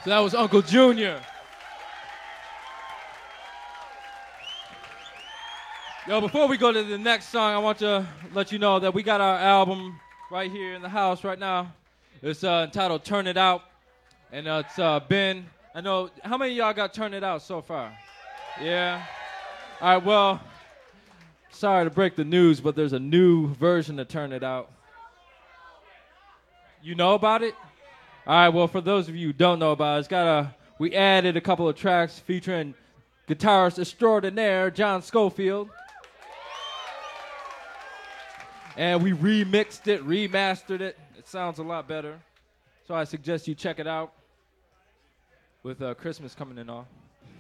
So that was Uncle Junior. Yo, before we go to the next song, I want to let you know that we got our album right here in the house right now. It's entitled Turn It Out. And it's been, I know, how many of y'all got Turn It Out so far? Yeah? All right, well, sorry to break the news, but there's a new version of Turn It Out. You know about it? All right, well, for those of you who don't know about it, we added a couple of tracks featuring guitarist extraordinaire John Schofield. And we remixed it, remastered it. It sounds a lot better. So I suggest you check it out with Christmas coming in all.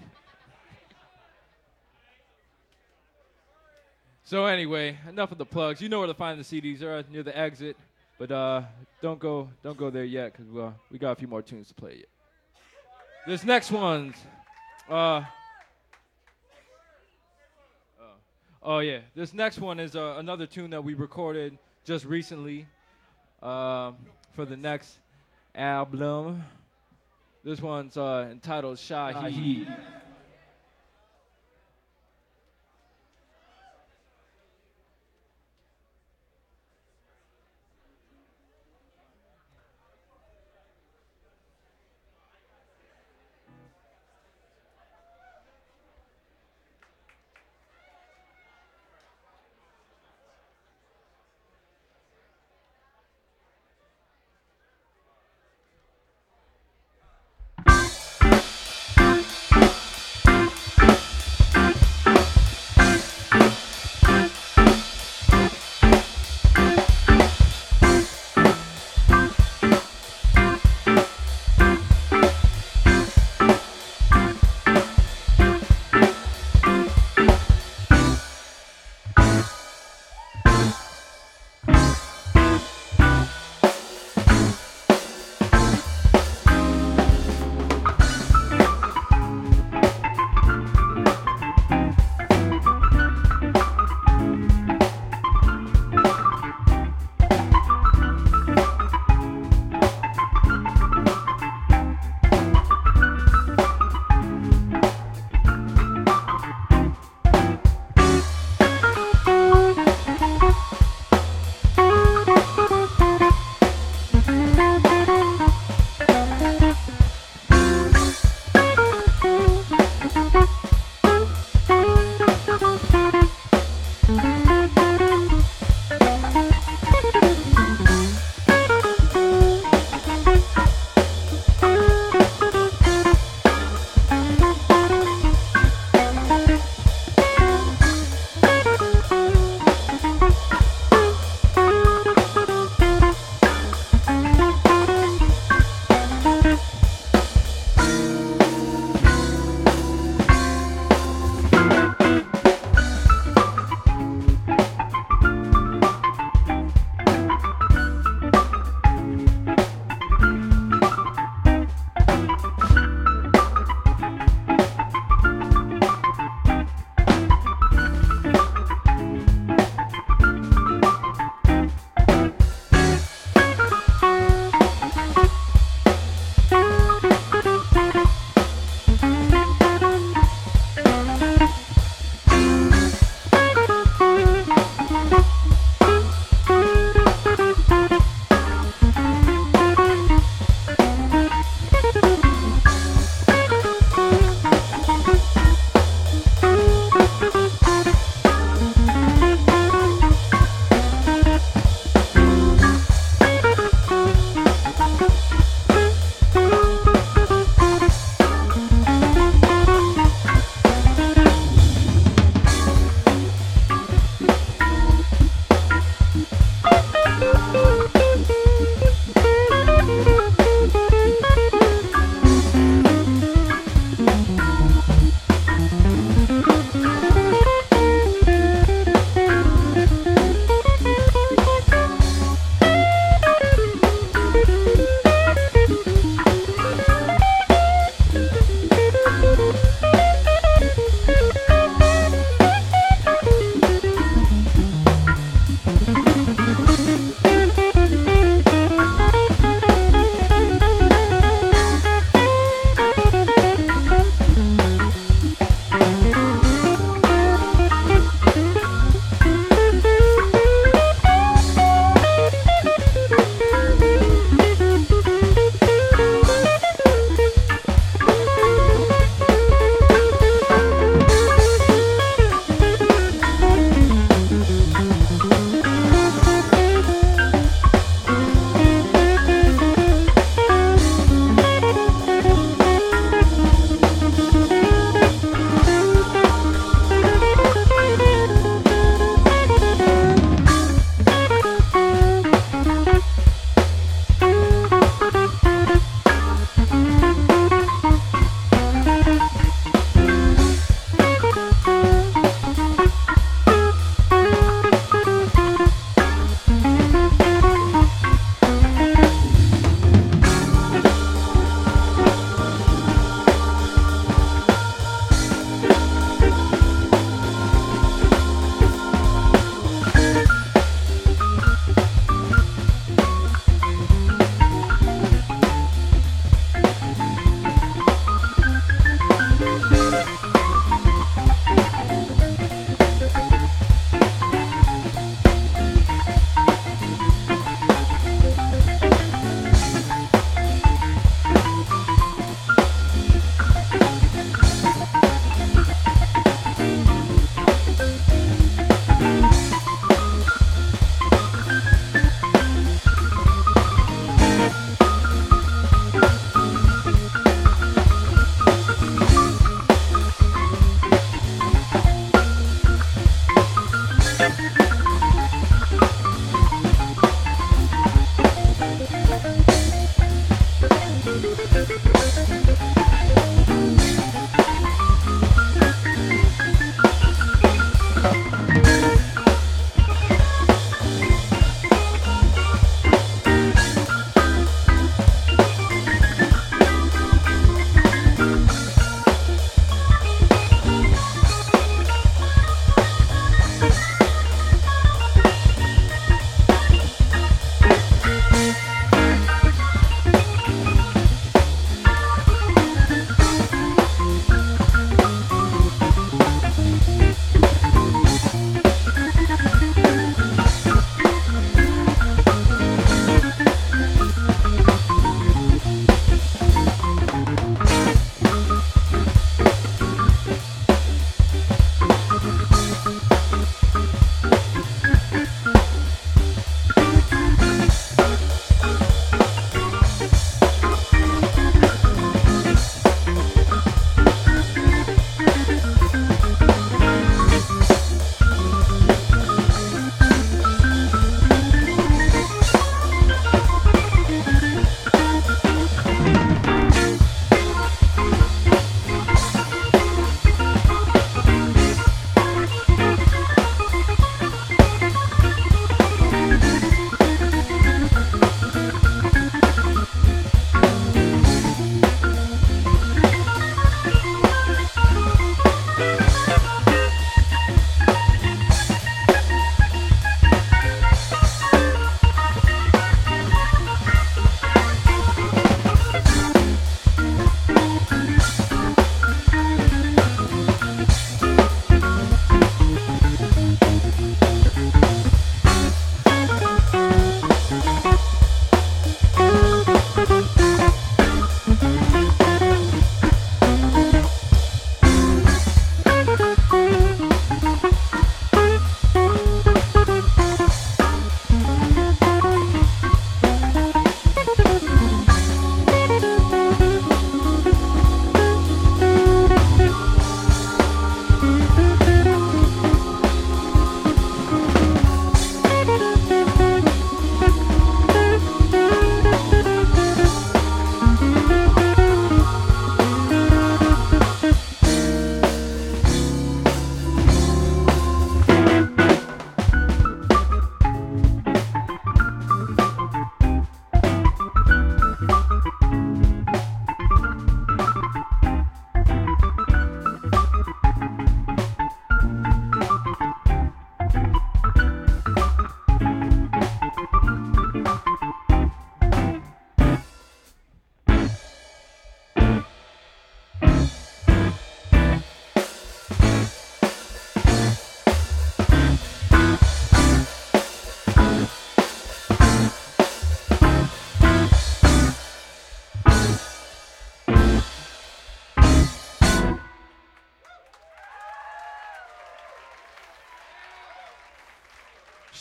So anyway, enough of the plugs. You know where to find the CDs. They're near the exit. But don't go there yet because we got a few more tunes to play yet. This next one's... Oh, yeah. This next one is another tune that we recorded just recently for the next album. This one's entitled Shahi.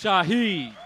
Shaheed.